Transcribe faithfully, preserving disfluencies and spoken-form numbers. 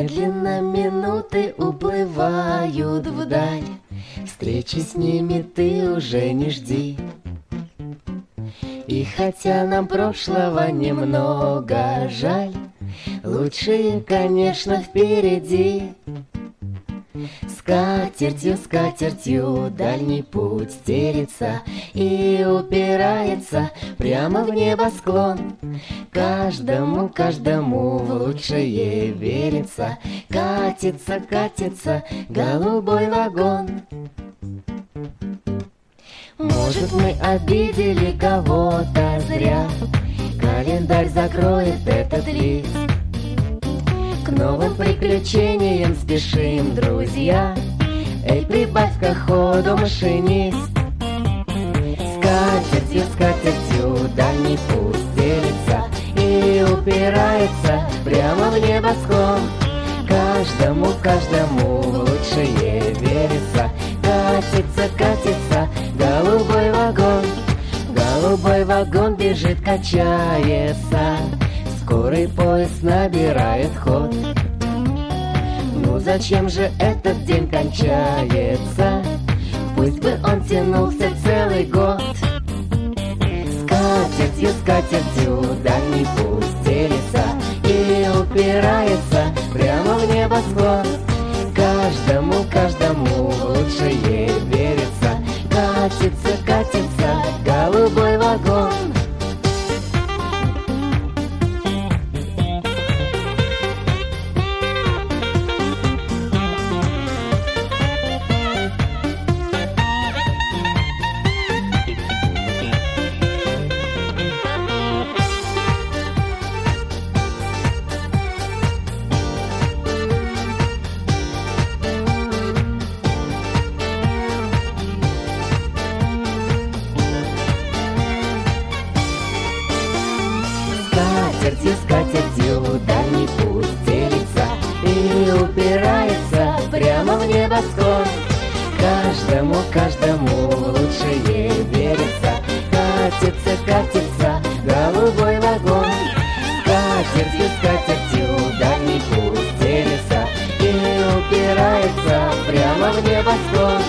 Медленно минуты уплывают вдаль, встречи с ними ты уже не жди. И хотя нам прошлого немного жаль, лучшее, конечно, впереди. Скатертью, скатертью дальний путь стелится и упирается прямо в небосклон. Каждому, каждому в лучшее верится. Катится, катится голубой вагон. Может, мы обидели кого-то зря, календарь закроет этот лист. К новым приключениям спешим, друзья. Эй, прибавь-ка ходу, машинист. Скатертью, скатертью дальний путь стелится и упирается прямо в небосклон. Каждому, каждому в лучшее верится. Катится, катится голубой вагон. Голубой вагон бежит, качается. Скорый поезд набирает ход. Ну зачем же этот день кончается? Пусть бы он тянулся целый год. Скатертью, скатертью дальний путь стелится и упирается прямо в небосклон. Каждому, каждому лучшее верится. Катится, катится голубой вагон. Скатертью, скатертью дальний путь стелится и упирается прямо в небосклон. Каждому, каждому лучшее верится. Катится, катится голубой вагон. Скатертью, скатертью дальний путь стелится и упирается прямо в небосклон.